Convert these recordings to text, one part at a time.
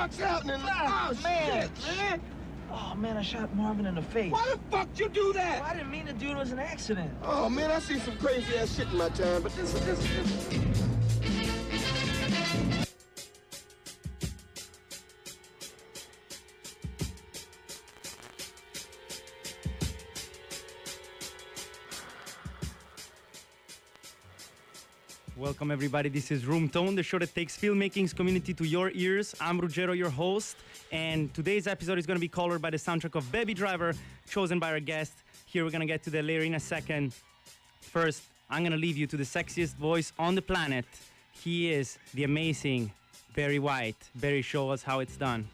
fuck's happening? Ah, oh, man. shit, man. Oh, man, I shot Marvin in the face. Why the fuck you do that? Well, I didn't mean to do it. It was an accident. Oh, man, I see some crazy ass shit in my time, but this. Welcome everybody, this is Room Tone, the show that takes filmmaking's community to your ears. I'm Ruggero, your host, and today's episode is going to be colored by the soundtrack of Baby Driver, chosen by our guest. Here we're going to get to that later in a second. First, I'm going to leave you to the sexiest voice on the planet. He is the amazing Barry White. Barry, show us how it's done.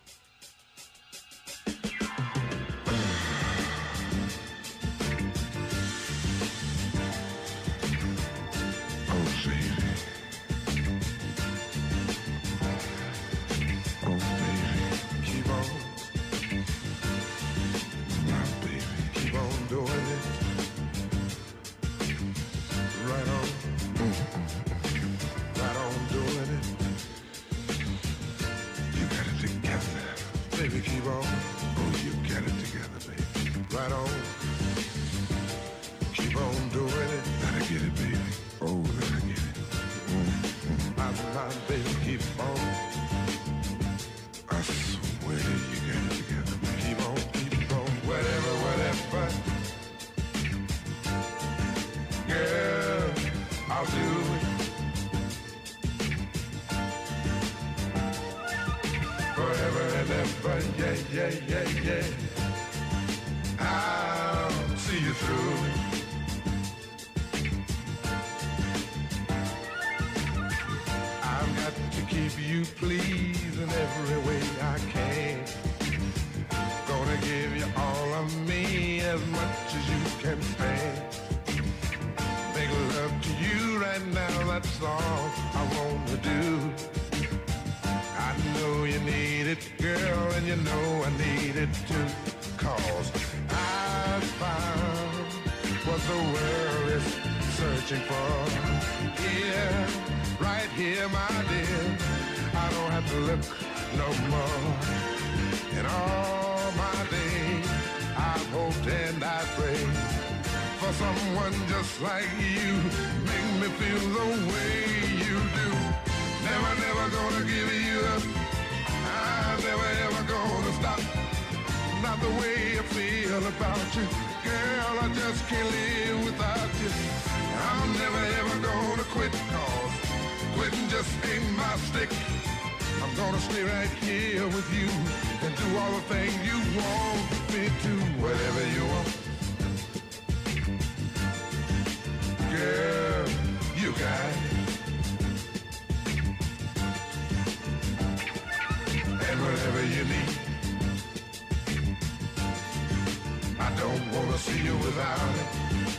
Baby, keep on. Oh, you got it together, baby. Right on. Keep on doing it. Gotta get it, baby. Oh, gotta get it. My baby, keep on. I swear you got it together, baby. Keep on. Whatever. Girl, I'll do it. Forever and ever, yeah. I'll see you through. I've got to keep you pleased in every way I can. Gonna give you all of me as much as you can stand. Make love to you right now, that's all I wanna do. I know you need it, girl, and you know I need it too. 'Cause I found what the world is searching for. Here, right here, my dear, I don't have to look no more. In all my days, I've hoped and I prayed for someone just like you. Make me feel the way you do. Never gonna give you up. I'm never ever gonna stop. Not the way I feel about you. Girl, I just can't live without you. I'm never ever gonna quit, 'cause quitting just ain't my stick. I'm gonna stay right here with you and do all the things you want me to. Whatever you want. Girl, you got it. And whatever you need, I don't wanna see you without it.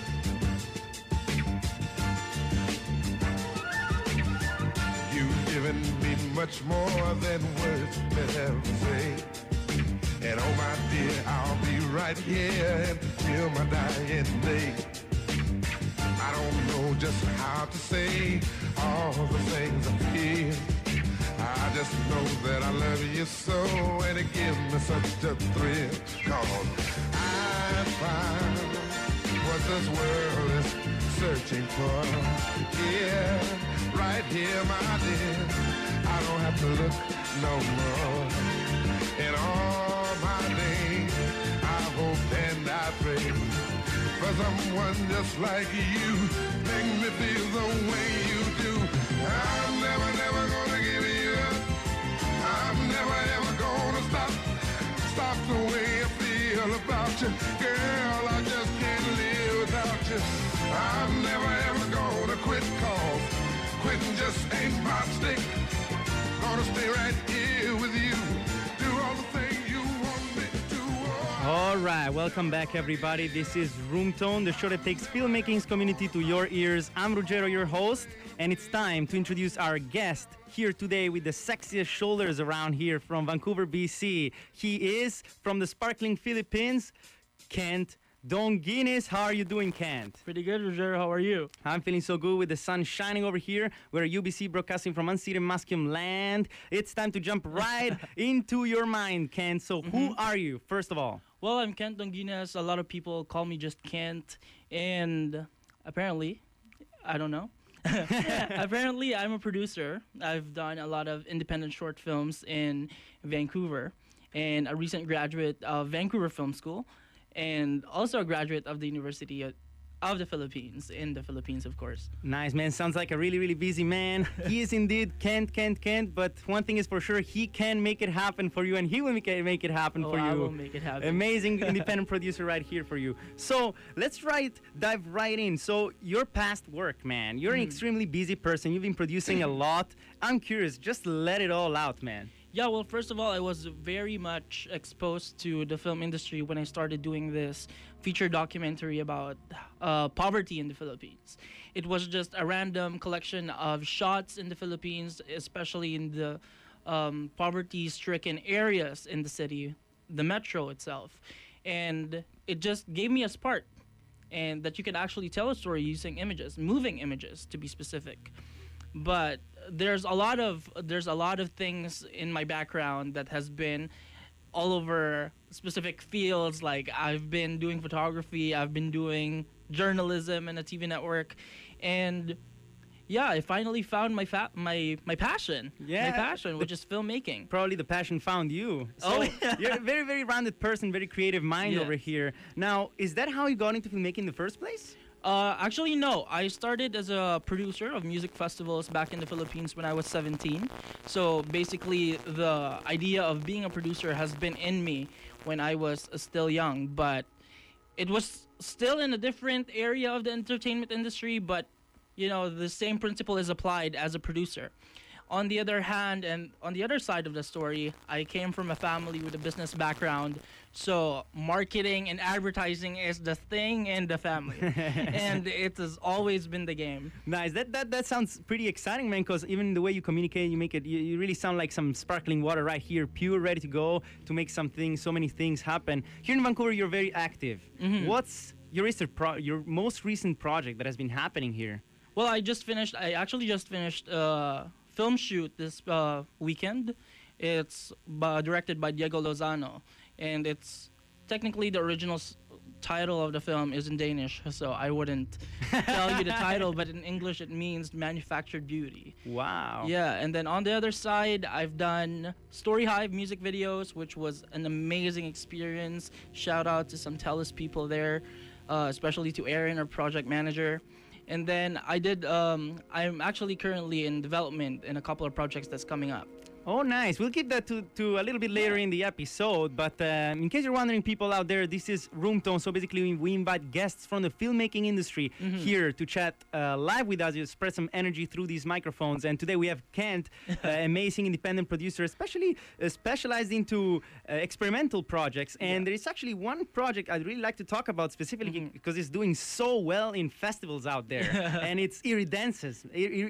You've given me much more than words could ever say. And oh my dear, I'll be right here until my dying day. I don't know just how to say all the things I feel. I just know that I love you so, and it gives me such a thrill. 'Cause I find what this world is searching for. Yeah, right here, my dear, I don't have to look no more. In all my days, I hope and I pray for someone just like you. Make me feel the way you do. I'm never gonna give you up. I'm never ever gonna stop the way I feel about you. Girl, I just can't live without you. I'm never ever gonna quit, 'cause quitting just ain't my stick. Gonna stay right here with you. Do all the things you want me to. Alright, welcome back everybody. This is Room Tone, the show that takes filmmaking's community to your ears. I'm Ruggero, your host, and it's time to introduce our guest here today with the sexiest shoulders around here from Vancouver, BC. He is from the sparkling Philippines, Kent Don Guinness. How are you doing, Kent? Pretty good, Roger. How are you? I'm feeling so good with the sun shining over here. We're at UBC broadcasting from unceded Musqueam land. It's time to jump right into your mind, Kent. So who are you, first of all? Well, I'm Kent Don Guinness. A lot of people call me just Kent. And apparently, I don't know. Apparently, I'm a producer. I've done a lot of independent short films in Vancouver and a recent graduate of Vancouver Film School and also a graduate of the University of the Philippines, in the Philippines, of course. Nice, man. Sounds like a really, really busy man. He is indeed Kent. But one thing is for sure, he can make it happen for you, and he will make it happen for you. I will make it happen. Amazing independent producer right here for you. So let's dive right in. So your past work, man. You're an extremely busy person. You've been producing a lot. I'm curious. Just let it all out, man. Yeah, well, first of all, I was very much exposed to the film industry when I started doing this feature documentary about poverty in the Philippines. It was just a random collection of shots in the Philippines, especially in the poverty-stricken areas in the city, the metro itself. And it just gave me a spark, and that you could actually tell a story using images, moving images to be specific. But there's a lot of things in my background that has been all over specific fields. Like I've been doing photography, I've been doing journalism in a TV network, and yeah, I finally found my passion. Yeah, my passion, which is filmmaking. Probably the passion found you. So you're a very, very rounded person, very creative mind over here. Now, is that how you got into filmmaking in the first place? Actually, no. I started as a producer of music festivals back in the Philippines when I was 17. So basically, the idea of being a producer has been in me when I was still young. But it was still in a different area of the entertainment industry. But, you know, the same principle is applied as a producer. On the other hand, and on the other side of the story, I came from a family with a business background. So marketing and advertising is the thing in the family. And it has always been the game. Nice. That sounds pretty exciting, man, because even the way you communicate, you really sound like some sparkling water right here, pure, ready to go, to make so many things happen. Here in Vancouver, you're very active. What's your most recent project that has been happening here? Well, I actually just finished film shoot this weekend. It's directed by Diego Lozano, and it's technically the original title of the film is in Danish, so I wouldn't tell you the title, but in English it means manufactured beauty. Wow. Yeah, and then on the other side, I've done Story Hive music videos, which was an amazing experience. Shout out to some TELUS people there, especially to Aaron, our project manager. And then I'm actually currently in development in a couple of projects that's coming up. Oh, nice. We'll keep that to a little bit later in the episode. But in case you're wondering, people out there, this is Room Tone. So basically, we invite guests from the filmmaking industry here to chat live with us, spread some energy through these microphones. And today we have Kent, amazing independent producer, especially specialized into experimental projects. And there is actually one project I'd really like to talk about specifically because it's doing so well in festivals out there. And it's Iridescence.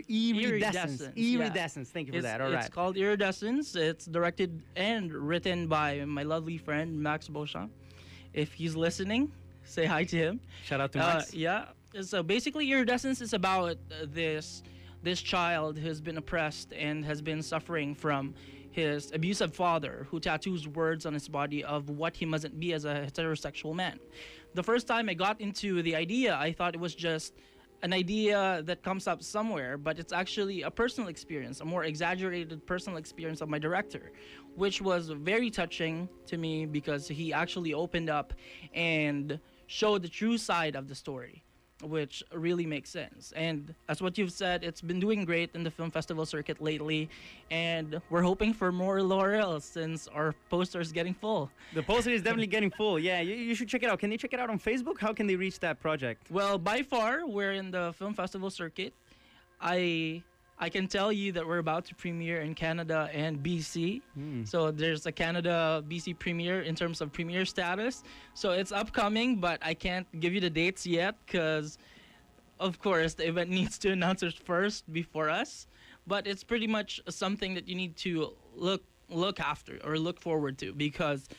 Iridescence. Thank you for that. All right. It's called Iridescence. It's directed and written by my lovely friend Max Beauchamp. If he's listening, say hi to him. Shout out to Max. Yeah. So basically, Iridescence is about this child who's been oppressed and has been suffering from his abusive father, who tattoos words on his body of what he mustn't be as a heterosexual man. The first time I got into the idea, I thought it was just an idea that comes up somewhere, but it's actually a personal experience, a more exaggerated personal experience of my director, which was very touching to me because he actually opened up and showed the true side of the story, which really makes sense. And as what you've said, it's been doing great in the film festival circuit lately, and we're hoping for more laurels since our poster is getting full. The poster is definitely getting full. Yeah, you should check it out. Can they check it out on Facebook? How can they reach that project? Well, by far, we're in the film festival circuit. I can tell you that we're about to premiere in Canada and BC. So there's a Canada-BC premiere in terms of premiere status. So it's upcoming, but I can't give you the dates yet because, of course, the event needs to announce it first before us. But it's pretty much something that you need to look after or look forward to because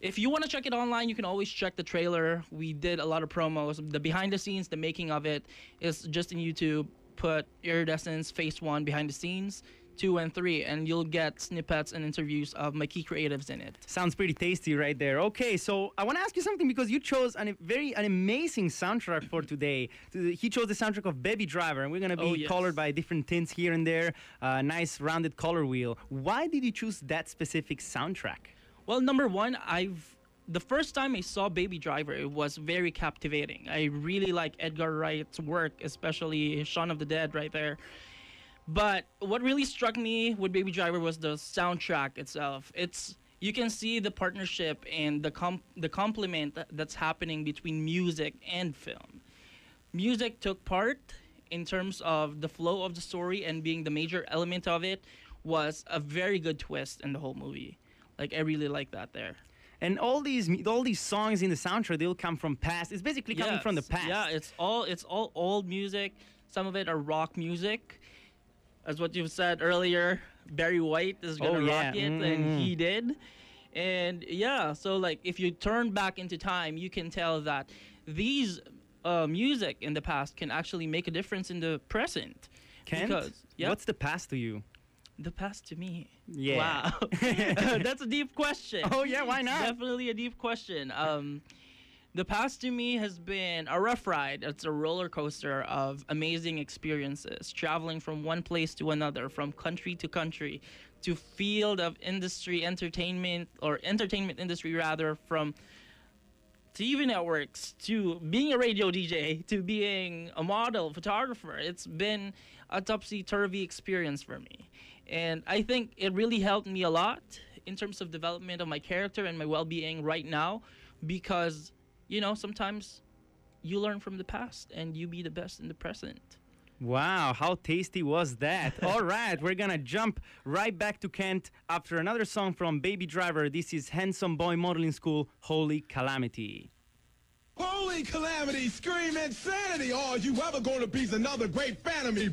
If you want to check it online, you can always check the trailer. We did a lot of promos. The behind the scenes, the making of it is just in YouTube. Put Iridescence Phase 1 behind the scenes, 2 and 3, and you'll get snippets and interviews of my key creatives in it. Sounds pretty tasty right there. Okay, so I want to ask you something because you chose an amazing soundtrack for today. He chose the soundtrack of Baby Driver, and we're going to be colored by different tints here and there. Nice rounded color wheel. Why did you choose that specific soundtrack? Well, number one, the first time I saw Baby Driver, it was very captivating. I really like Edgar Wright's work, especially Shaun of the Dead right there. But what really struck me with Baby Driver was the soundtrack itself. You can see the partnership and the complement that's happening between music and film. Music took part in terms of the flow of the story, and being the major element of it was a very good twist in the whole movie. Like, I really like that there. And all these songs in the soundtrack, they'll come from past. It's basically coming from the past. Yeah, it's all old music. Some of it are rock music. As what you've said earlier, Barry White is gonna rock it, and he did. And yeah, so like if you turn back into time, you can tell that these music in the past can actually make a difference in the present. Kent, what's the past to you? The past to me. Yeah. Wow. That's a deep question. Oh yeah, why not? Definitely a deep question. The past to me has been a rough ride. It's a roller coaster of amazing experiences, traveling from one place to another, from country to country, to field of entertainment industry rather, from TV networks to being a radio DJ to being a model, photographer. It's been a topsy-turvy experience for me. And I think it really helped me a lot in terms of development of my character and my well-being right now, because, you know, sometimes you learn from the past and you be the best in the present. Wow, how tasty was that? All right, we're gonna jump right back to Kent after another song from Baby Driver. This is Handsome Boy Modeling School, Holy Calamity. Holy calamity, scream insanity. All you ever gonna be's another great fan of me.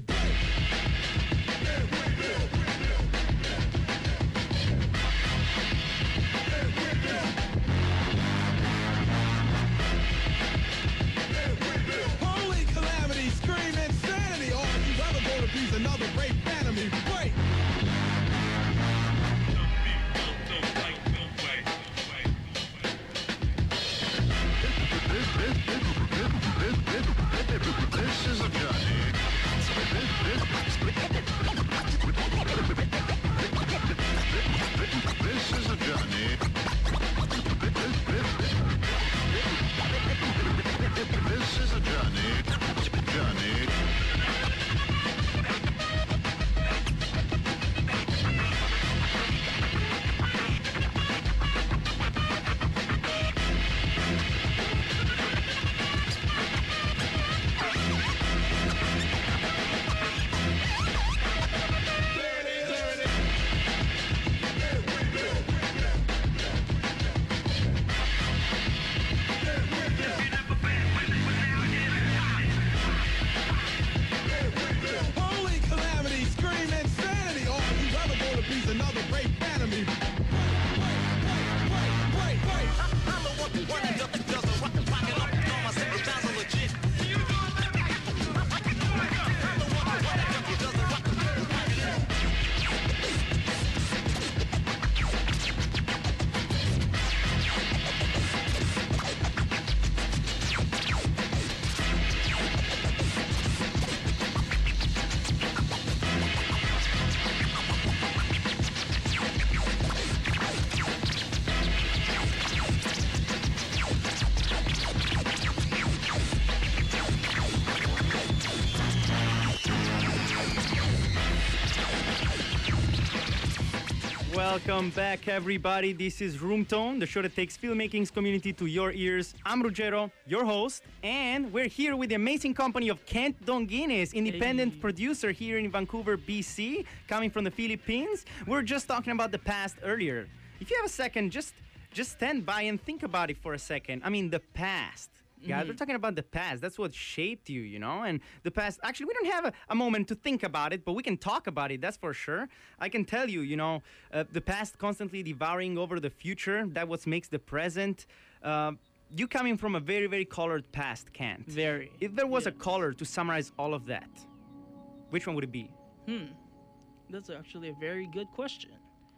Holy calamity, scream insanity. All you ever gonna be's another great fan of me. Wait. This is a journey. This is a journey. This is a journey. Holy calamity, scream insanity. All you ever gonna be's another great fan of me. Wait. I'm the one who does the rock and pocket up and all my simple sounds are legit. Welcome back, everybody. This is Room Tone, the show that takes filmmaking's community to your ears. I'm Ruggero, your host, and we're here with the amazing company of Kent Donguines, independent producer here in Vancouver, BC, coming from the Philippines. We're just talking about the past earlier. If you have a second, just stand by and think about it for a second. I mean, the past. guys. We're talking about the past. That's what shaped you, you know? And the past, actually, we don't have a moment to think about it, but we can talk about it, that's for sure. I can tell you, you know, the past constantly devouring over the future, that what makes the present. You coming from a very, very colored past, Kent. Very. If there was a Yes. color to summarize all of that, which one would it be? That's actually a very good question.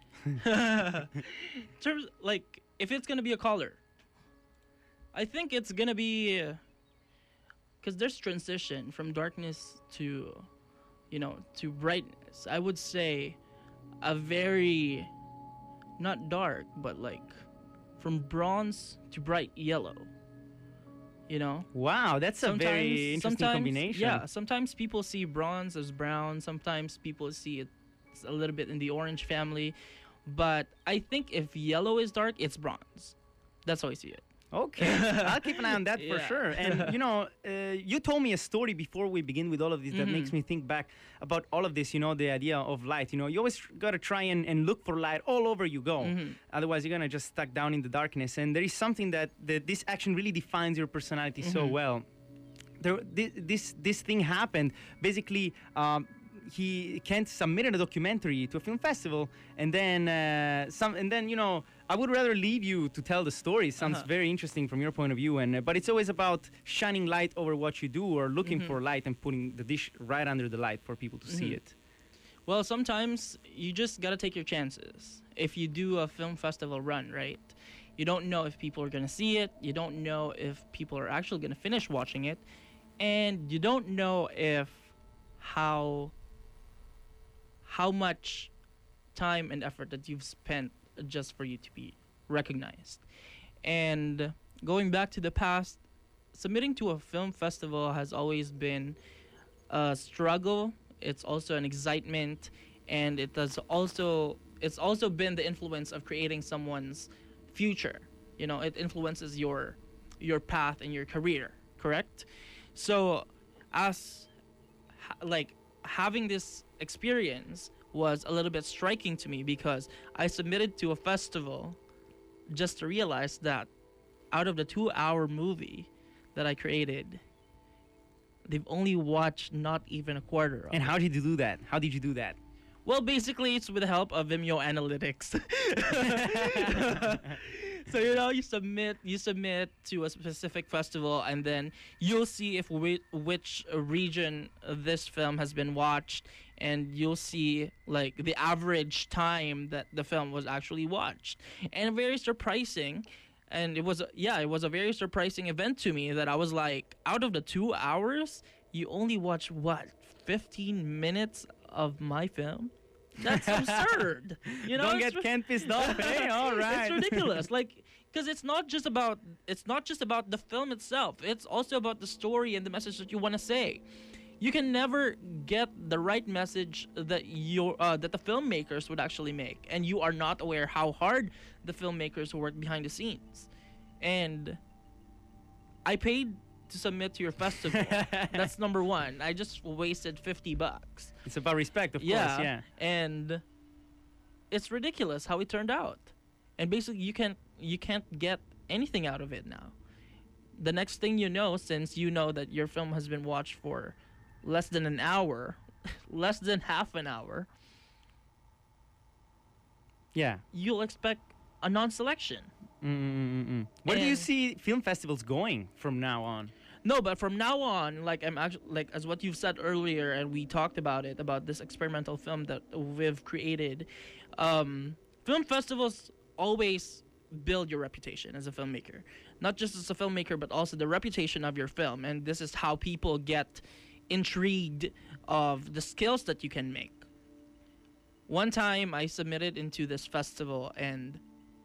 Terms like if it's gonna be a color, I think it's gonna be because there's transition from darkness to, you know, to brightness. I would say a very not dark, but like from bronze to bright yellow. You know. Wow, that's a very interesting combination. Yeah, sometimes people see bronze as brown. Sometimes people see it a little bit in the orange family. But I think if yellow is dark, it's bronze. That's how I see it. Okay, I'll keep an eye on that for Yeah. sure. And you know, you told me a story before we begin with all of this that makes me think back about all of this. You know, the idea of light. You know, you always gotta try and look for light all over you go. Otherwise, you're gonna just stuck down in the darkness. And there is something that this action really defines your personality so well. This thing happened basically. Kent submitted a documentary to a film festival, and then you know, I would rather leave you to tell the story. It sounds very interesting from your point of view, and but it's always about shining light over what you do or looking for light and putting the dish right under the light for people to see it. Well, sometimes you just gotta take your chances. If you do a film festival run, right? You don't know if people are gonna see it. You don't know if people are actually gonna finish watching it, and you don't know if how much time and effort that you've spent just for you to be recognized. And going back to the past, submitting to a film festival has always been a struggle. It's also an excitement, and it's also been the influence of creating someone's future. You know, it influences your path and your career, correct? So having this experience was a little bit striking to me because I submitted to a festival just to realize that out of the 2-hour movie that I created, they've only watched not even a quarter of And it. how did you do that? How did you do that? Well, basically, it's with the help of Vimeo Analytics. So, you know, you submit to a specific festival, and then you'll see if which region this film has been watched, and you'll see like the average time that the film was actually watched. And very surprising, and it was a very surprising event to me that I was like, out of the 2 hours, you only watch what, 15 minutes of my film? That's absurd. You know, Don't it's get Kent pissed off, eh? All right. It's ridiculous. Like, because it's not just about the film itself. It's also about the story and the message that you want to say. You can never get the right message that that the filmmakers would actually make, and you are not aware how hard the filmmakers who work behind the scenes. And I paid to submit to your festival. That's number one. I just wasted $50. It's about respect, of course, yeah. And it's ridiculous how it turned out. And basically you can't get anything out of it now. The next thing you know, since you know that your film has been watched for less than an hour, less than half an hour, Yeah. you'll expect a non-selection. Where do you And- see film festivals going from now on? No, but from now on, like I'm actually like as what you've said earlier, and we talked about it about this experimental film that we've created. Film festivals always build your reputation as a filmmaker, not just as a filmmaker, but also the reputation of your film. And this is how people get intrigued of the skills that you can make. One time, I submitted into this festival and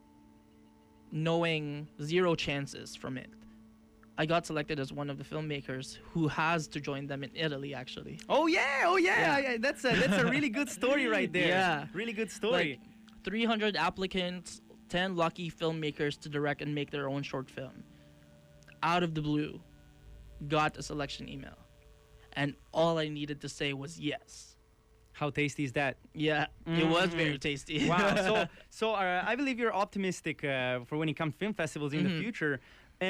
knowing zero chances from it, I got selected as one of the filmmakers who has to join them in Italy, actually. Oh yeah. Yeah. That's a really good story right there. Yeah. Really good story. Like 300 applicants, 10 lucky filmmakers to direct and make their own short film. Out of the blue, got a selection email. And all I needed to say was yes. How tasty is that? Yeah, it was very tasty. Wow. So I believe you're optimistic for when it comes to film festivals in the future. And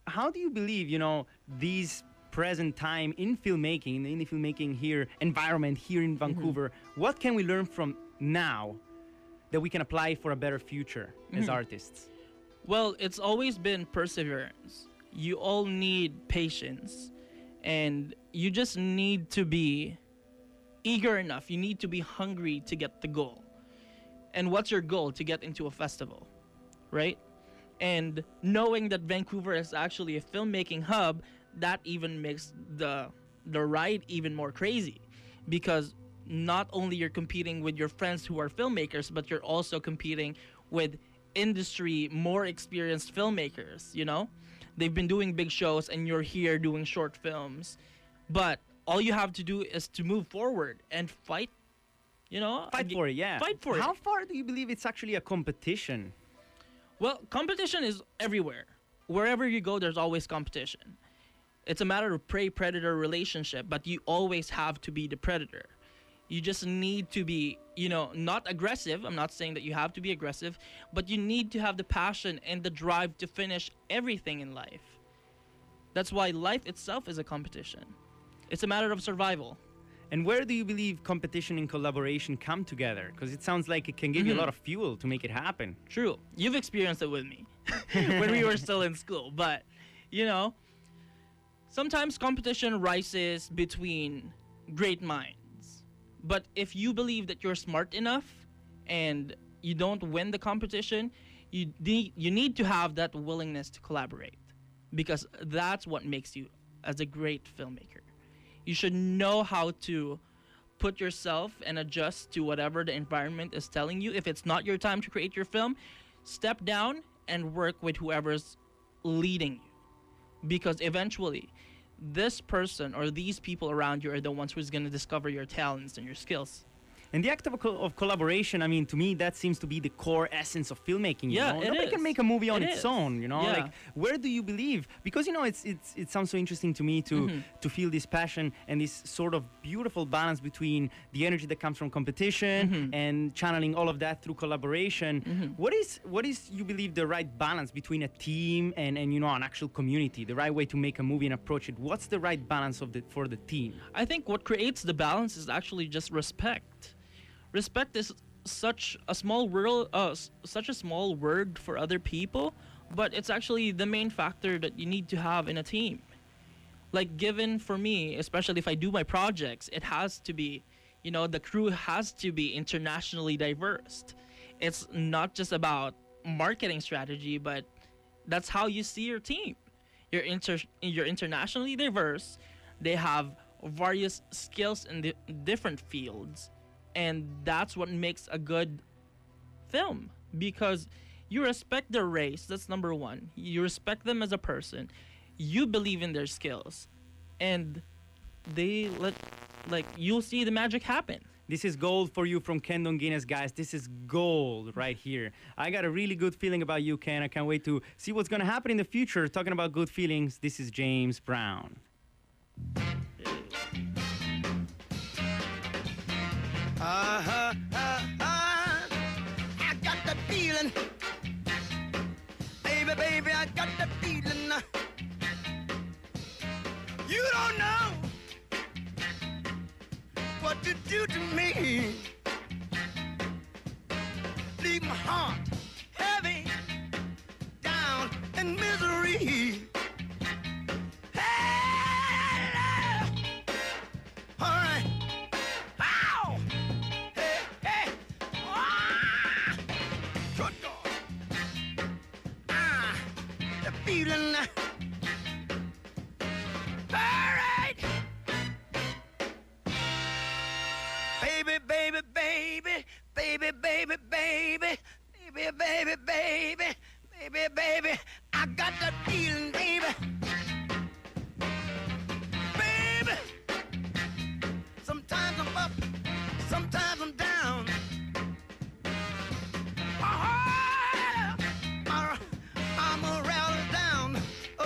how do you believe, these present time in filmmaking, in the indie filmmaking here, environment here in Vancouver, what can we learn from now that we can apply for a better future as artists? Well, it's always been perseverance. You all need patience, and you just need to be eager enough. You need to be hungry to get the goal. And what's your goal? To get into a festival, right? And knowing that Vancouver is actually a filmmaking hub, that even makes the ride even more crazy, because not only you're competing with your friends who are filmmakers, but you're also competing with industry more experienced filmmakers. They've been doing big shows and you're here doing short films, but all you have to do is to move forward and fight. Fight for it, yeah. Fight for it. How far do you believe it's actually a competition? Well, competition is everywhere. Wherever you go, there's always competition. It's a matter of prey-predator relationship, but you always have to be the predator. You just need to be, not aggressive. I'm not saying that you have to be aggressive, but you need to have the passion and the drive to finish everything in life. That's why life itself is a competition. It's a matter of survival. And where do you believe competition and collaboration come together? Because it sounds like it can give you a lot of fuel to make it happen. True. You've experienced it with me when we were still in school. But, sometimes competition rises between great minds. But if you believe that you're smart enough and you don't win the competition, you need to have that willingness to collaborate, because that's what makes you as a great filmmaker. You should know how to put yourself and adjust to whatever the environment is telling you. If it's not your time to create your film, step down and work with whoever's leading you. Because eventually, this person or these people around you are the ones who's going to discover your talents and your skills. And the act of collaboration, I mean, to me, that seems to be the core essence of filmmaking. Nobody can make a movie on its own. Like, where do you believe? Because it sounds so interesting to me to feel this passion and this sort of beautiful balance between the energy that comes from competition and channeling all of that through collaboration. What is you believe the right balance between a team and an actual community? The right way to make a movie and approach it. What's the right balance for the team? I think what creates the balance is actually just respect. Respect is such a small word for other people, but it's actually the main factor that you need to have in a team. Like, given for me, especially if I do my projects, it has to be, the crew has to be internationally diverse. It's not just about marketing strategy, but that's how you see your team. You're internationally diverse. They have various skills in the different fields. And that's what makes a good film, because you respect their race. That's number one. You respect them as a person. You believe in their skills, and you'll see the magic happen. This is gold for you from Ken Donguines, guys. This is gold right here. I got a really good feeling about you, Ken. I can't wait to see what's going to happen in the future. Talking about good feelings, this is James Brown. I got the feeling, baby, I got the feeling. You don't know what to do to me. Leave my heart heavy, down in misery. Feeling alright, baby, baby, baby, baby, baby, baby, baby, baby, baby, baby, baby, I got that feeling, baby, baby. Sometimes I'm up, sometimes I'm down. I'm a rattle down.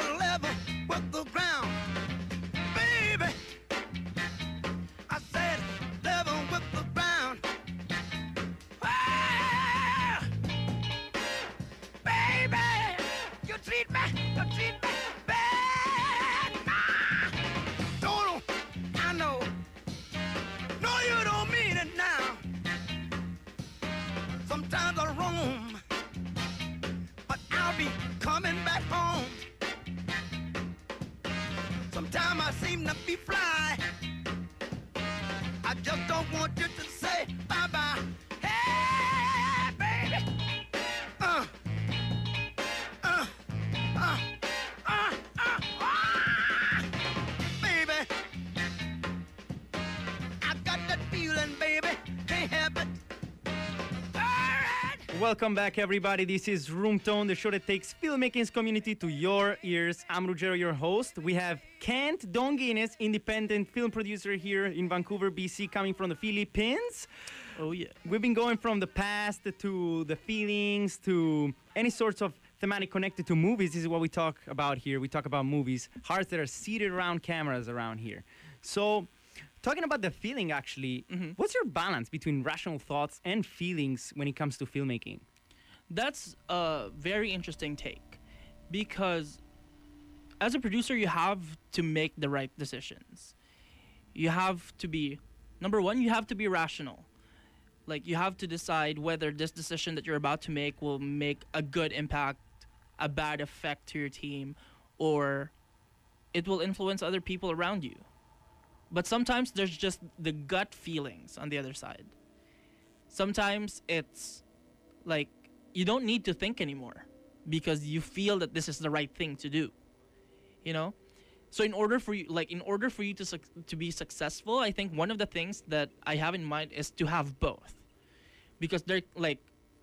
Welcome back, everybody. This is Room Tone, the show that takes filmmaking's community to your ears. I'm Ruggero, your host. We have Kent Donguines, independent film producer here in Vancouver, BC, coming from the Philippines. Oh, yeah. We've been going from the past to the feelings to any sorts of thematic connected to movies. This is what we talk about here. We talk about movies, hearts that are seated around cameras around here. So, talking about the feeling, actually, what's your balance between rational thoughts and feelings when it comes to filmmaking? That's a very interesting take, because as a producer, you have to make the right decisions. You have to be, number one, you have to be rational. Like, you have to decide whether this decision that you're about to make will make a good impact, a bad effect to your team, or it will influence other people around you. But sometimes there's just the gut feelings on the other side. Sometimes it's like you don't need to think anymore because you feel that this is the right thing to do. You know? So in order for you to be successful, I think one of the things that I have in mind is to have both. Because they're like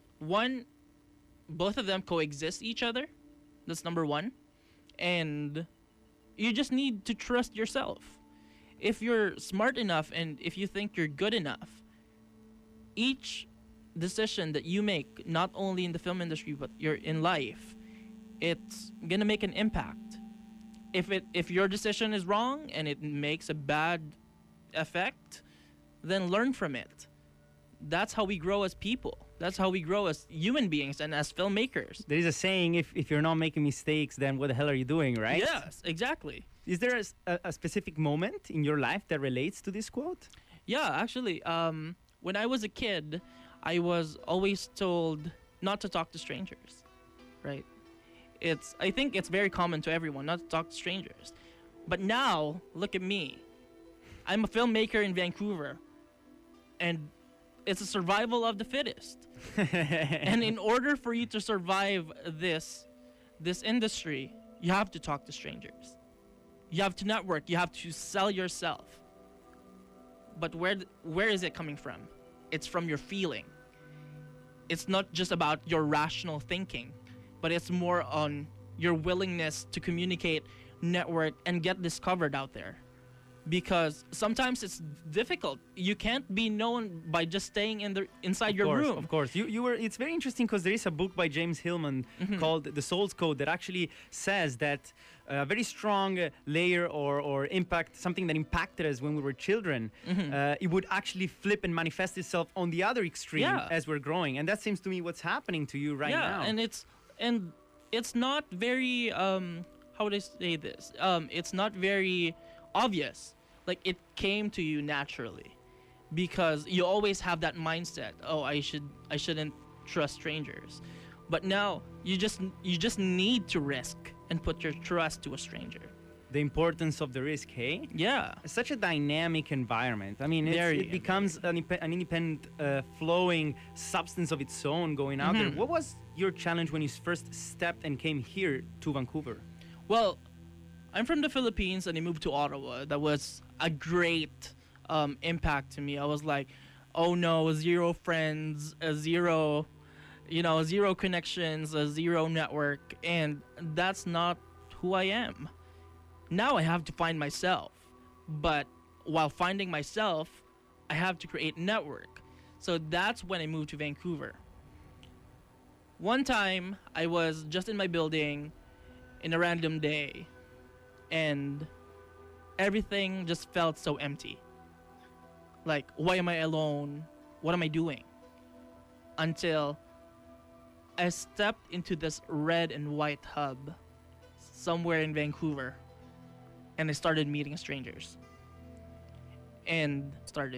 both of them coexist each other. That's number one. And you just need to trust yourself. If you're smart enough and if you think you're good enough, each decision that you make, not only in the film industry but you're in life, it's gonna make an impact. If your decision is wrong and it makes a bad effect, then learn from it. That's how we grow as people. That's how we grow as human beings and as filmmakers. There is a saying, if you're not making mistakes, then what the hell are you doing, right? Yes, exactly. Is there a specific moment in your life that relates to this quote? Yeah, actually, when I was a kid, I was always told not to talk to strangers, right? I think it's very common to everyone not to talk to strangers. But now, look at me. I'm a filmmaker in Vancouver, and it's a survival of the fittest. And in order for you to survive this industry, you have to talk to strangers. You have to network. You have to sell yourself. But where is it coming from? It's from your feeling. It's not just about your rational thinking, but it's more on your willingness to communicate, network, and get discovered out there. Because sometimes it's difficult. You can't be known by just staying inside your room. Of course. It's very interesting because there is a book by James Hillman called The Soul's Code that actually says that a very strong layer or impact, something that impacted us when we were children, it would actually flip and manifest itself on the other extreme as we're growing. And that seems to me what's happening to you right now. Yeah, and it's not very, how would I say this? It's not very obvious. Like, it came to you naturally because you always have that mindset. Oh, I shouldn't trust strangers. But now you just need to risk and put your trust to a stranger. The importance of the risk, hey? Yeah. It's such a dynamic environment. I mean, it becomes an independent, flowing substance of its own going out there. What was your challenge when you first stepped and came here to Vancouver? Well, I'm from the Philippines and I moved to Ottawa. That was a great impact to me. I was like, oh no, zero friends, zero connections, zero network, and that's not who I am. Now I have to find myself, but while finding myself, I have to create network. So that's when I moved to Vancouver. One time, I was just in my building in a random day, and everything just felt so empty. Like, why am I alone? What am I doing? Until I stepped into this red and white hub somewhere in Vancouver, and I started meeting strangers. And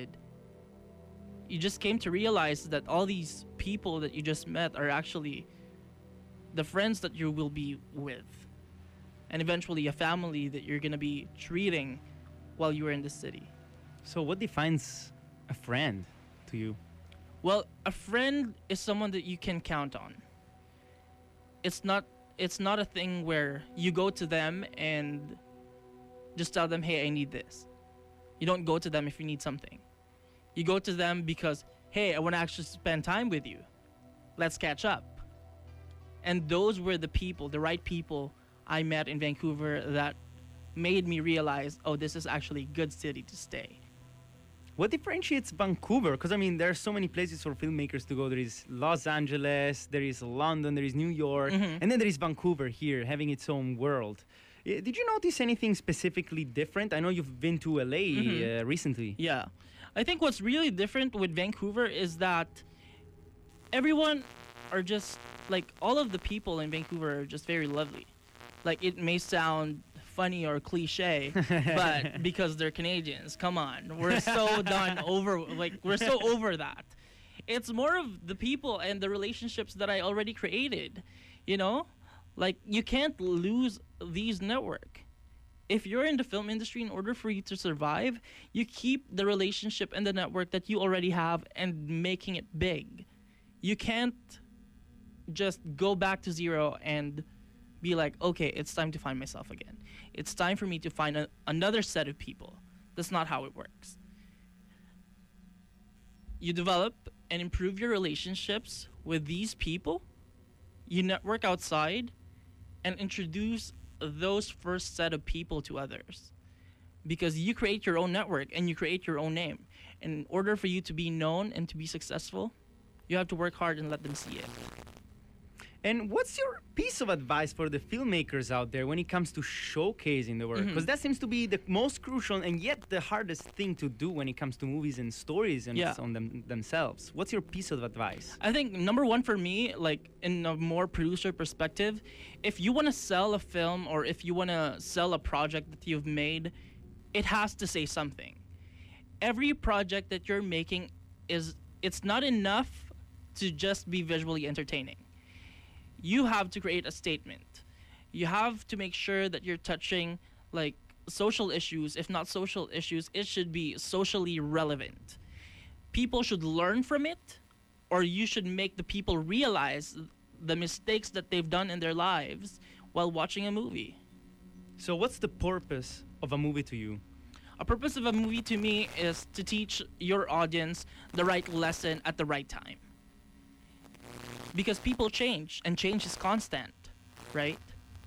you just came to realize that all these people that you just met are actually the friends that you will be with. And eventually a family that you're going to be treating while you are in the city. So what defines a friend to you? Well, a friend is someone that you can count on. It's not a thing where you go to them and just tell them, hey, I need this. You don't go to them if you need something. You go to them because, hey, I want to actually spend time with you. let's catch up. And those were the people, the right people I met in Vancouver that made me realize, oh, this is actually a good city to stay. What differentiates Vancouver? Because, I mean, there are so many places for filmmakers to go. There is Los Angeles, there is London, there is New York, and then there is Vancouver here, having its own world. Did you notice anything specifically different? I know you've been to LA recently. Yeah. I think what's really different with Vancouver is that everyone are just, like, all of the people in Vancouver are just very lovely. Like, it may sound funny or cliche, but because they're Canadians, come on, we're so we're so over that. It's more of the people and the relationships that I already created, you know? Like, you can't lose these network. If you're in the film industry, in order for you to survive, you keep the relationship and the network that you already have and making it big. You can't just go back to zero and be like, okay, it's time to find myself again. It's time for me to find another set of people. That's not how it works. You develop and improve your relationships with these people. You network outside and introduce those first set of people to others. Because you create your own network and you create your own name. And in order for you to be known and to be successful, you have to work hard and let them see it. And what's your piece of advice for the filmmakers out there when it comes to showcasing the work? Because that seems to be the most crucial and yet the hardest thing to do when it comes to movies and stories and on themselves. What's your piece of advice? I think number one for me, like in a more producer perspective, if you want to sell a film or if you want to sell a project that you've made, it has to say something. Every project that you're making it's not enough to just be visually entertaining. You have to create a statement. You have to make sure that you're touching like social issues. If not social issues, it should be socially relevant. People should learn from it, or you should make the people realize the mistakes that they've done in their lives while watching a movie. So what's the purpose of a movie to you? A purpose of a movie to me is to teach your audience the right lesson at the right time. Because people change, and change is constant, right?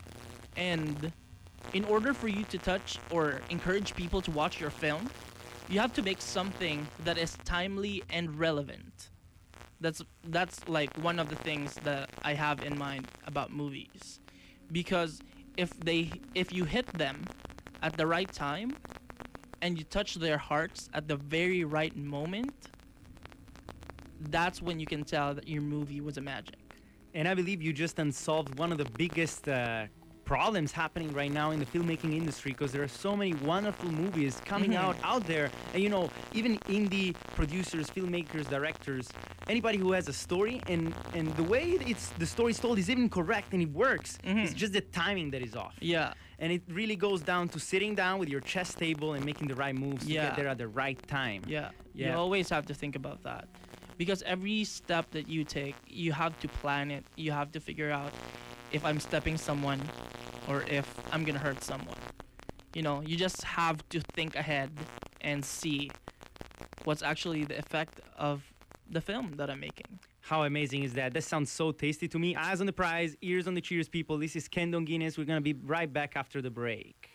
And in order for you to touch or encourage people to watch your film, you have to make something that is timely and relevant. That's like one of the things that I have in mind about movies. Because if you hit them at the right time and you touch their hearts at the very right moment, that's when you can tell that your movie was a magic. And I believe you just unsolved one of the biggest problems happening right now in the filmmaking industry, because there are so many wonderful movies coming out there. And, you know, even indie producers, filmmakers, directors, anybody who has a story and the way the story is told is even correct and it works. It's just the timing that is off. Yeah. And it really goes down to sitting down with your chess table and making the right moves to get there at the right time. Yeah. You always have to think about that. Because every step that you take, you have to plan it. You have to figure out if I'm stepping someone or if I'm going to hurt someone. You know, you just have to think ahead and see what's actually the effect of the film that I'm making. How amazing is that? That sounds so tasty to me. Eyes on the prize, ears on the cheers, people. This is Ken Donguines. We're going to be right back after the break.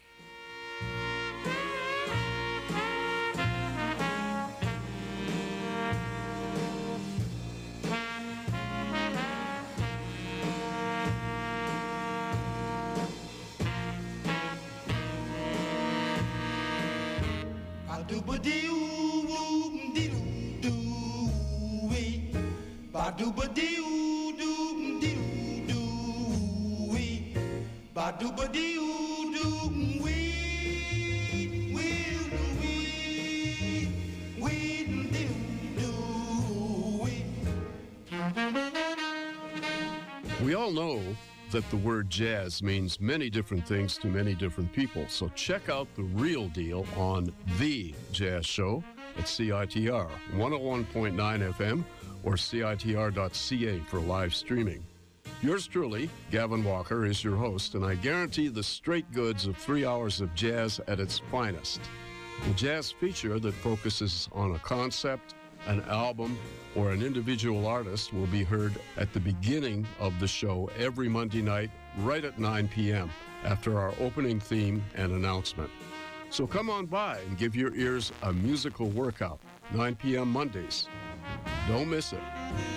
We all know that the word jazz means many different things to many different people. So check out The Real Deal on The Jazz Show at CITR 101.9 FM or CITR.ca for live streaming. Yours truly, Gavin Walker, is your host, and I guarantee the straight goods of 3 hours of jazz at its finest. A jazz feature that focuses on a concept, an album, or an individual artist will be heard at the beginning of the show every Monday night, right at 9 p.m., after our opening theme and announcement. So come on by and give your ears a musical workout, 9 p.m. Mondays. Don't miss it.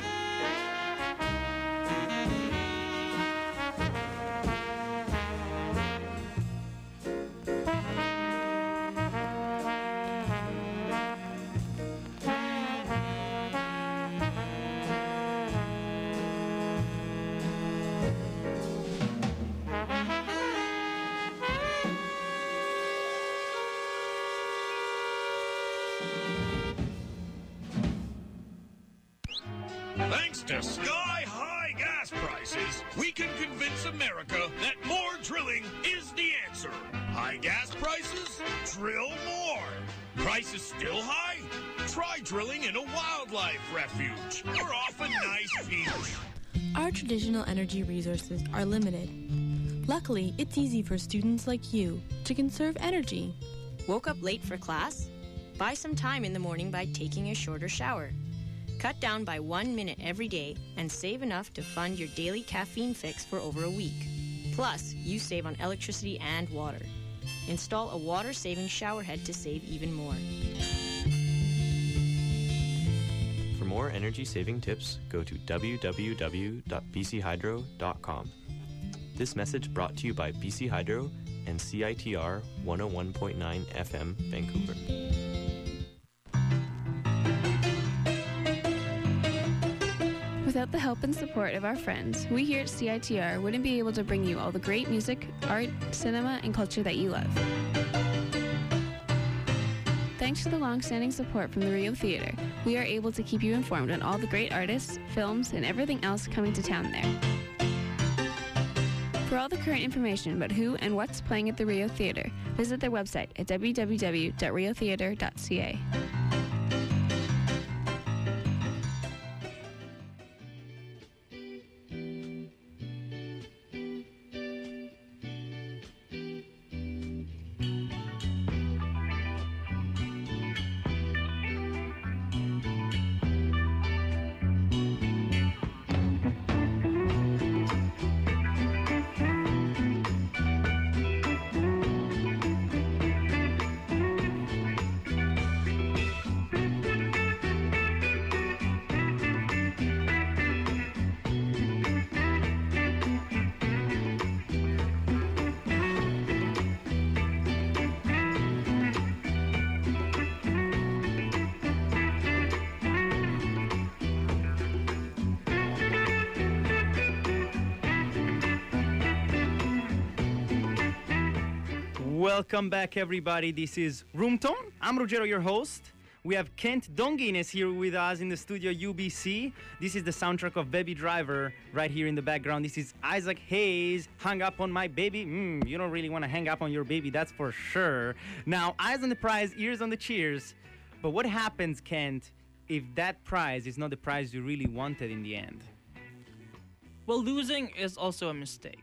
Thanks to sky-high gas prices, we can convince America that more drilling is the answer. High gas prices? Drill more. Prices still high? Try drilling in a wildlife refuge or off a nice beach. Our traditional energy resources are limited. Luckily, it's easy for students like you to conserve energy. Woke up late for class? Buy some time in the morning by taking a shorter shower. Cut down by 1 minute every day and save enough to fund your daily caffeine fix for over a week. Plus, you save on electricity and water. Install a water-saving shower head to save even more. For more energy-saving tips, go to www.bchydro.com. This message brought to you by BC Hydro and CITR 101.9 FM, Vancouver. Without the help and support of our friends, we here at CITR wouldn't be able to bring you all the great music, art, cinema, and culture that you love. Thanks to the long-standing support from the Rio Theatre, we are able to keep you informed on all the great artists, films, and everything else coming to town there. For all the current information about who and what's playing at the Rio Theatre, visit their website at www.riotheatre.ca. Welcome back, everybody. This is Room Tone. I'm Ruggero, your host. We have Kent Donguines here with us in the studio UBC. This is the soundtrack of Baby Driver right here in the background. This is Isaac Hayes, Hung Up on My Baby. You don't really want to hang up on your baby, that's for sure. Now, eyes on the prize, ears on the cheers. But what happens, Kent, if that prize is not the prize you really wanted in the end? Well, losing is also a mistake.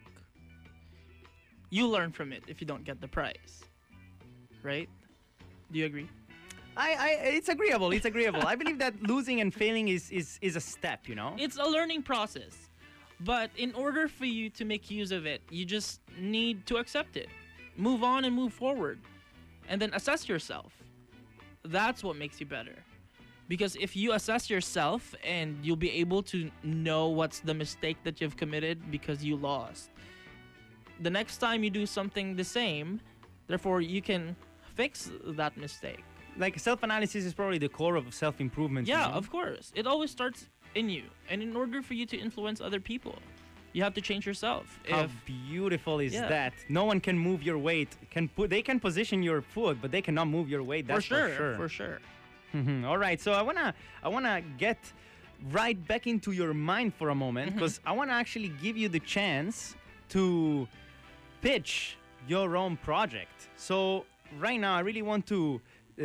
You learn from it if you don't get the prize, right? Do you agree? It's agreeable. It's agreeable. I believe that losing and failing is a step, you know? It's a learning process. But in order for you to make use of it, you just need to accept it. Move on and move forward. And then assess yourself. That's what makes you better. Because if you assess yourself and you'll be able to know what's the mistake that you've committed because you lost. The next time you do something the same, therefore you can fix that mistake. Like self-analysis is probably the core of self-improvement. Yeah, you know? of course. It always starts in you. And in order for you to influence other people, you have to change yourself. How beautiful is that? No one can move your weight. They can position your foot, but they cannot move your weight. That's for sure. For sure. All right. So I wanna get right back into your mind for a moment, because I wanna actually give you the chance to pitch your own project. So right now, I really want to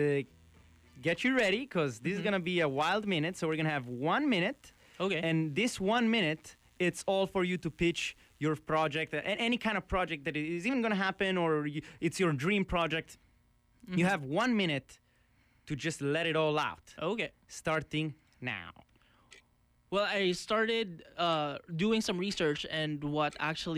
get you ready, because this is gonna be a wild minute. So we're gonna have 1 minute. Okay. And this 1 minute, it's all for you to pitch your project, any kind of project that is even gonna happen, or it's your dream project. You have 1 minute to just let it all out. Okay. Starting now. Well, I started doing some research and what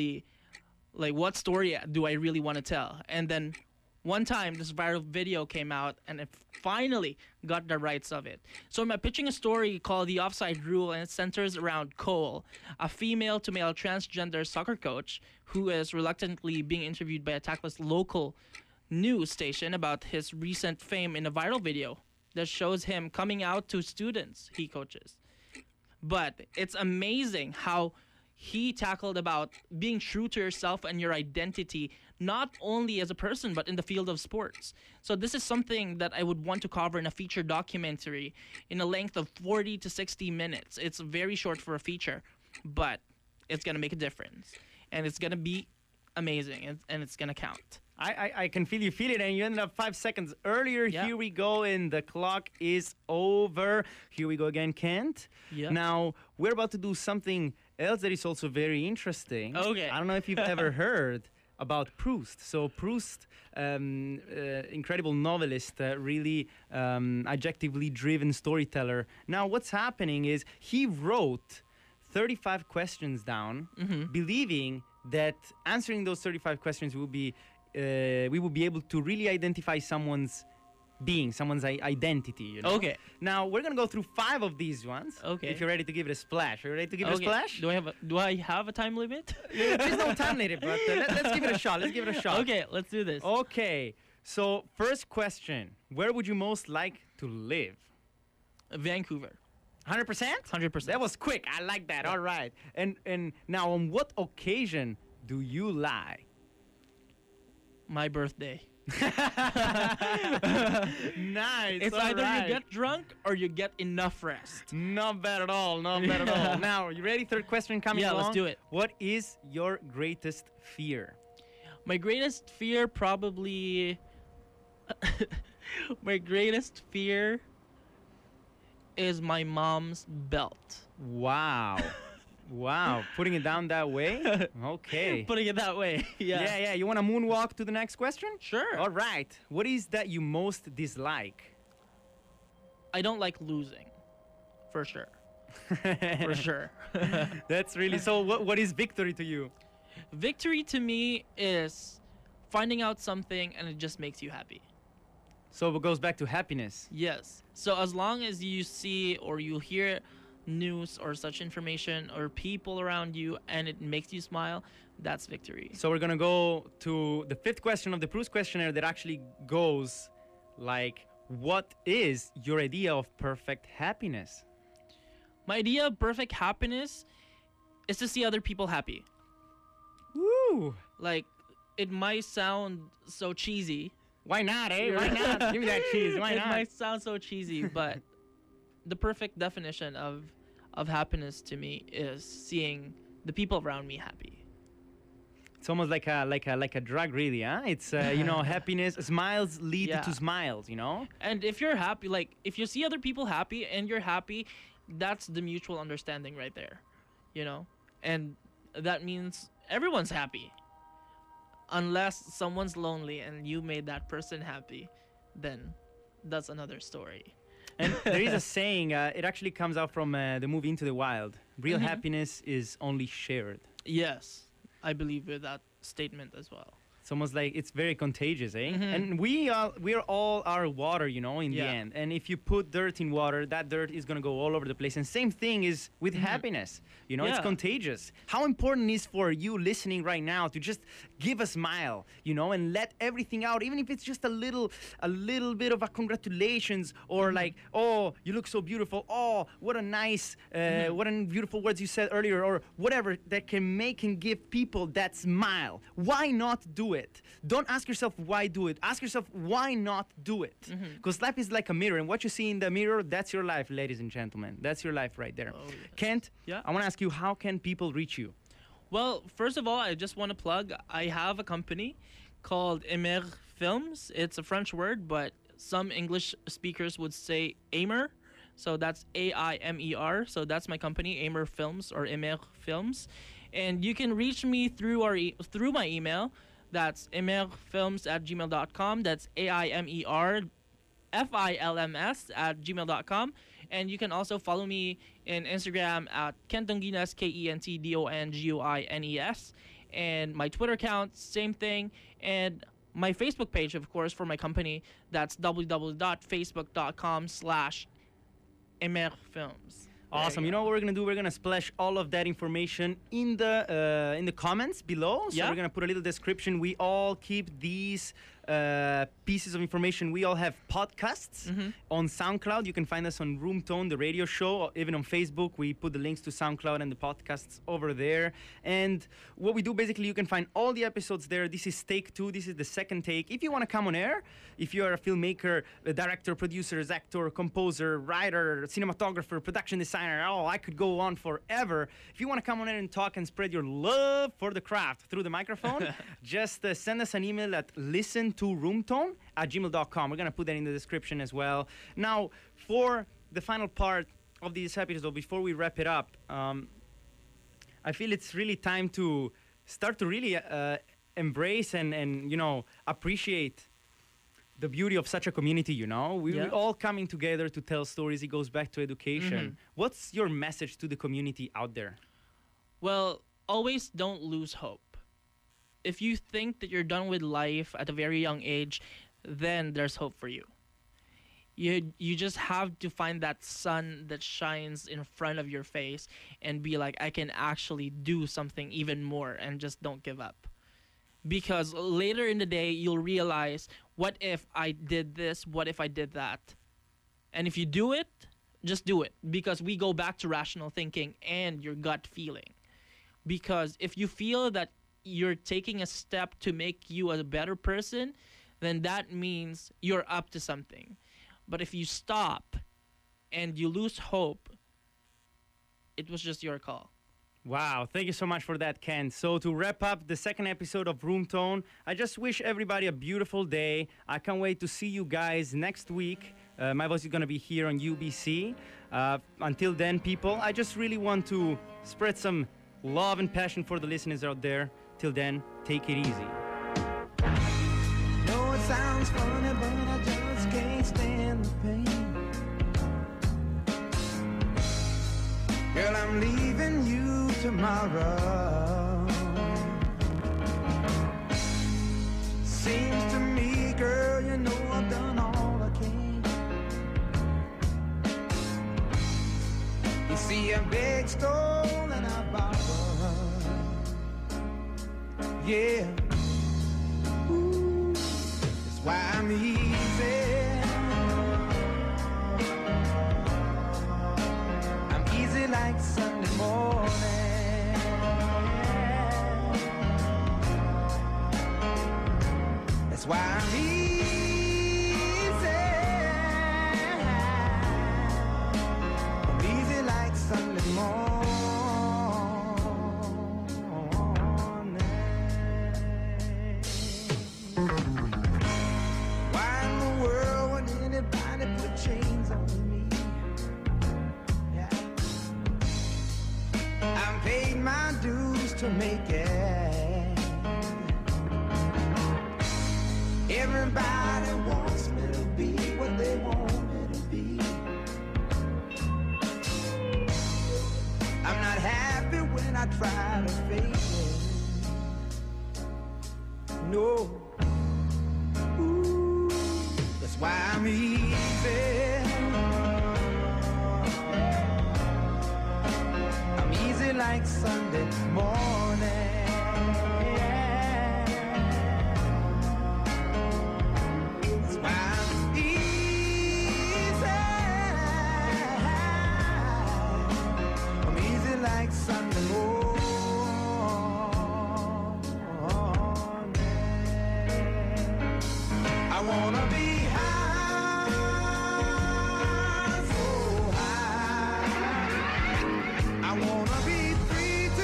story do I really want to tell. And then one time, this viral video came out, and I finally got the rights of it. So I'm pitching a story called The Offside Rule, and it centers around Cole, a female-to-male transgender soccer coach who is reluctantly being interviewed by a tactless local news station about his recent fame in a viral video that shows him coming out to students he coaches. But it's amazing how he tackled about being true to yourself and your identity, not only as a person, but in the field of sports. So this is something that I would want to cover in a feature documentary in a length of 40 to 60 minutes. It's very short for a feature, but it's going to make a difference. And it's going to be amazing, and it's going to count. I can feel it, and you ended up 5 seconds earlier. Yeah. Here we go, and the clock is over. Here we go again, Kent. Yeah. Now, we're about to do something else that is also very interesting. Okay. I don't know if you've ever heard about Proust. So Proust, incredible novelist, really adjectively driven storyteller. Now, what's happening is he wrote 35 questions down, believing that answering those 35 questions will be we will be able to really identify someone's being, someone's identity. You know? Okay. Now we're gonna go through 5 of these ones. Okay. If you're ready to give it a splash, are you ready to give it a splash? Do I have a time limit? There's no time limit, but let's give it a shot. Let's give it a shot. Okay, let's do this. Okay. So first question: where would you most like to live? Vancouver. 100%? 100%. That was quick. I like that. All right. And now, on what occasion do you lie? My birthday. Nice. It's all either right. you get drunk or you get enough rest. Not bad at all. Not bad at all. Now, you ready? Third question coming Yeah, along. let's do it. What is your greatest fear? My greatest fear probably... my greatest fear is my mom's belt. Wow. Wow. Putting it down that way? Okay. Putting it that way. Yeah. Yeah. You want to moonwalk to the next question? Sure. All right. What is that you most dislike? I don't like losing. For sure. For sure. That's really... So what is victory to you? Victory to me is finding out something and it just makes you happy. So it goes back to happiness. Yes. So as long as you see or you hear news or such information or people around you and it makes you smile, that's victory. So we're going to go to the 5th question of the Proust questionnaire that actually goes like, what is your idea of perfect happiness? My idea of perfect happiness is to see other people happy. Woo! Like, it might sound so cheesy. Why not, eh? Why not? Give me that cheese. Why not? It might sound so cheesy, but the perfect definition of happiness to me is seeing the people around me happy. It's almost like a drug, really, huh? It's happiness. Smiles lead to smiles, you know. And if you're happy, like if you see other people happy and you're happy, that's the mutual understanding right there, you know. And that means everyone's happy. Unless someone's lonely and you made that person happy, then that's another story. And there is a saying, it actually comes out from the movie Into the Wild. Real happiness is only shared. Yes, I believe with that statement as well. It's almost like it's very contagious, eh? And we're all our water, you know, in the end. And if you put dirt in water, that dirt is going to go all over the place. And same thing is with happiness. You know, it's contagious. How important is for you listening right now to just give a smile, you know, and let everything out, even if it's just a little bit of a congratulations or like, oh, you look so beautiful. Oh, what a nice, what a beautiful words you said earlier, or whatever that can make and give people that smile. Why not do it? Don't ask yourself why do it. Ask yourself why not do it. Because life is like a mirror, and what you see in the mirror, that's your life, ladies and gentlemen. That's your life right there. Oh, yes. Kent, I want to ask you, how can people reach you? Well, first of all, I just want to plug, I have a company called Aimer Films. It's a French word, but some English speakers would say Aimer. So that's A-I-M-E-R. So that's my company, Aimer Films or Aimer Films. And you can reach me through through my email. That's aimerfilms@gmail.com. That's AIMER films@gmail.com. And you can also follow me in Instagram at Kentonguines, KENTDONGUINES. And my Twitter account, same thing. And my Facebook page, of course, for my company, that's www.facebook.com/emerfilms. Awesome. You know what we're gonna do? We're gonna splash all of that information in the comments below. So we're gonna put a little description. We all keep these pieces of information. We all have podcasts on SoundCloud. You can find us on Room Tone, the radio show, or even on Facebook. We put the links to SoundCloud and the podcasts over there. And what we do, basically, you can find all the episodes there. This is take 2. This is the second take. If you want to come on air, if you are a filmmaker, a director, producer, actor, composer, writer, cinematographer, production designer, I could go on forever. If you want to come on air and talk and spread your love for the craft through the microphone, just send us an email at listentoRoomTone@gmail.com. We're going to put that in the description as well. Now, for the final part of this episode, before we wrap it up, I feel it's really time to start to really embrace and appreciate the beauty of such a community. We're all coming together to tell stories. It goes back to education. What's your message to the community out there? Well, always don't lose hope. If you think that you're done with life at a very young age, then there's hope for you. You just have to find that sun that shines in front of your face and be like, I can actually do something even more, and just don't give up. Because later in the day, you'll realize, what if I did this? What if I did that? And if you do it, just do it. Because we go back to rational thinking and your gut feeling. Because if you feel that you're taking a step to make you a better person, then that means you're up to something. But if you stop and you lose hope, it was just your call. Wow, thank you so much for that, Ken. So to wrap up the second episode of Room Tone, I just wish everybody a beautiful day. I can't wait to see you guys next week. My voice is going to be here on UBC. Until then, people, I just really want to spread some love and passion for the listeners out there. Till then, take it easy. No, it sounds funny, but I just can't stand the pain. Girl, I'm leaving you tomorrow. Seems to me, girl, you know I've done all I can. You see, I beg, stole, and I borrowed. Yeah. Ooh, that's why I'm easy. I'm easy like Sunday morning. That's why I'm easy. I'm easy like Sunday morning. Why in the world would anybody put chains on me? Yeah. I'm paid my dues to make it. Everybody wants me to be what they want me to be. I'm not happy when I try to fake it. No. Ooh, that's why I'm easy. I'm easy like Sunday morning. That's why I'm easy. I'm easy like Sunday morning. I wanna be high, so high. I wanna be free to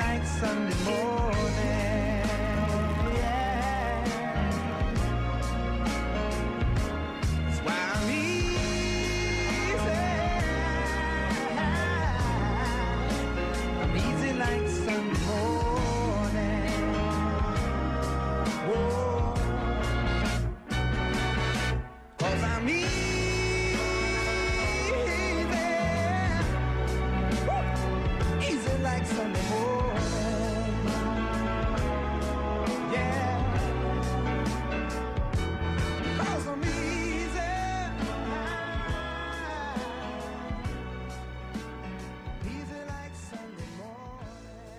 like Sunday morning. Yeah. That's why I'm easy. I'm easy like Sunday morning. Whoa. 'Cause I'm easy. Like Sunday morning, yeah. 'Cause I'm easy, easy like Sunday morning.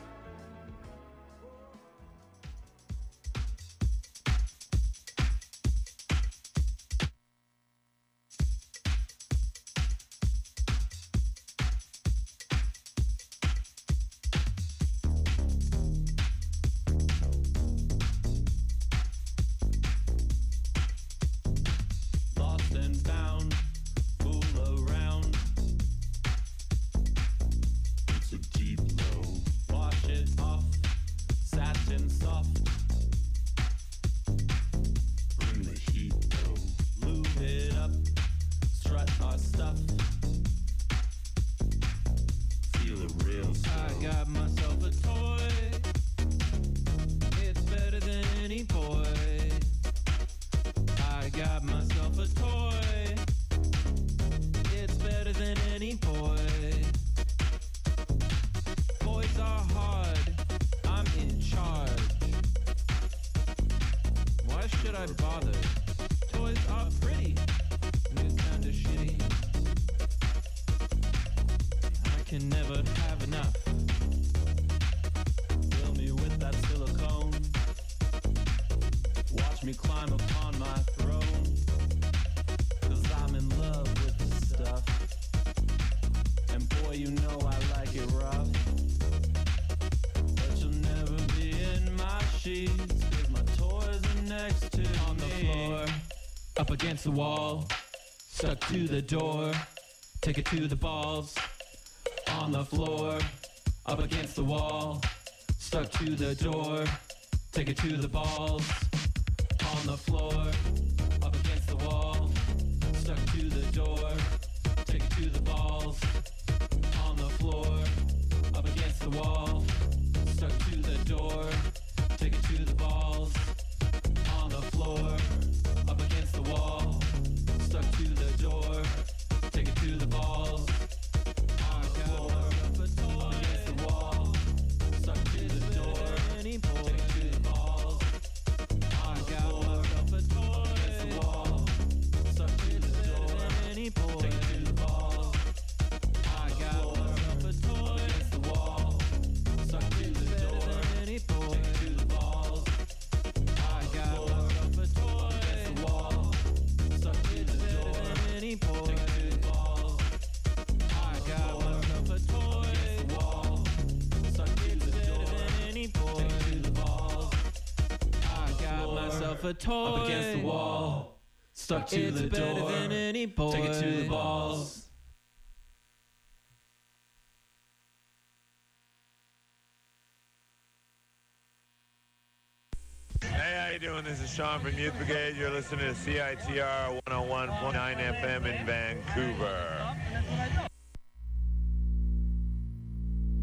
Against the wall, stuck to the door, take it to the balls, on the floor, up against the wall, stuck to the door, take it to the balls, on the floor, up against the wall, stuck to the door, take it to the balls, on the floor, up against the wall, stuck to the door, take it to the balls, on the floor, up against the wall, stuck to the door, take it to the balls, on the floor, up against the wall, stuck to the door, take it to the balls, on the floor, up against the wall, stuck to the door, take it to the balls, I got myself a toy against the wall, stuck to the door, take it to the balls, I got myself a toy against the wall, stuck to the door, take it to the balls, I got myself a toy against the wall, stuck to the door, take it to the balls, I got myself a toy up against the wall, stuck to the door, take it to the balls. Hey, how you doing? This is Sean from Youth Brigade. You're listening to CITR 101.9 FM in Vancouver.